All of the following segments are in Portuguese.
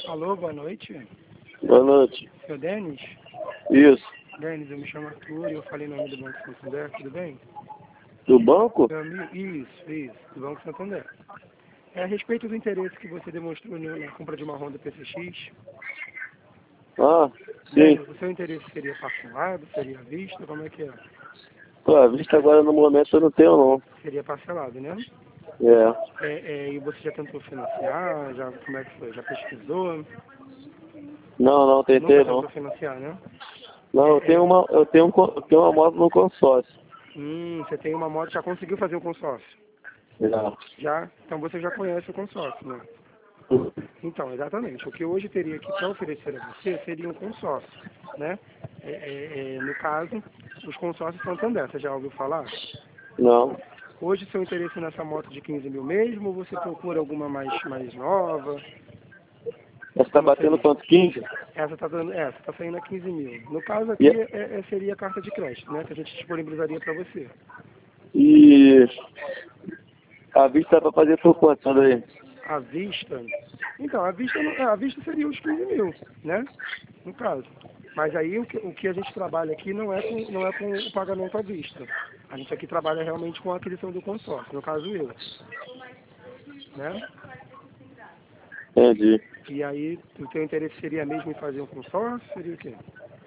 Alô, boa noite. Boa noite. Seu Denis? Isso. Denis, eu me chamo Arthur e eu falei no nome do Banco Santander, tudo bem? Do banco? Meu amigo, isso, do Banco Santander. É a respeito do interesse que você demonstrou na compra de uma Honda PCX. Ah, sim. Denis, o seu interesse seria parcelado, seria à vista, como é que é? Pô, a vista agora no momento eu não tenho não. Seria parcelado, né? E você já tentou financiar? Como é que foi? Já pesquisou? Não, tentei Nunca não. tentou financiar, né? Não, eu tenho uma moto no consórcio. Você tem uma moto, já conseguiu fazer o consórcio? Já. Já? Então você já conhece o consórcio, né? Então, exatamente. O que eu hoje teria aqui para oferecer a você seria um consórcio, né? No caso, os consórcios Santander, você já ouviu falar? Não. Hoje, seu interesse nessa moto de 15 mil mesmo, ou você procura alguma mais nova? Essa tá Como batendo seria? quanto? 15? Essa tá saindo a 15 mil. No caso E, aqui, seria a carta de crédito, né? Que a gente disponibilizaria para você. e a vista pra fazer por quanto? Olha aí. À vista? Então, a vista seria os 15 mil, né? No caso. Mas aí o que a gente trabalha aqui não é com o pagamento à vista. A gente aqui trabalha realmente com a aquisição do consórcio, no caso eu, né? Entendi. E aí o teu interesse seria mesmo em fazer um consórcio? Seria o quê?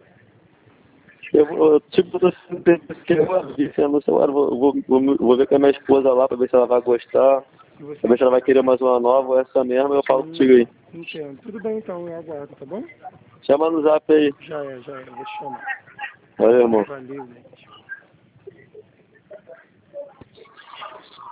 Tipo, tô querendo uma vista no celular. Vou ver com a minha esposa lá pra ver se ela vai gostar. Se você... Pra ver se ela vai querer mais uma nova ou essa mesma, eu falo contigo aí. Entendo. Tudo bem então, eu aguardo, tá bom? Chama no zap aí. Já é, eu vou te chamar. Valeu, irmão. Valeu, gente.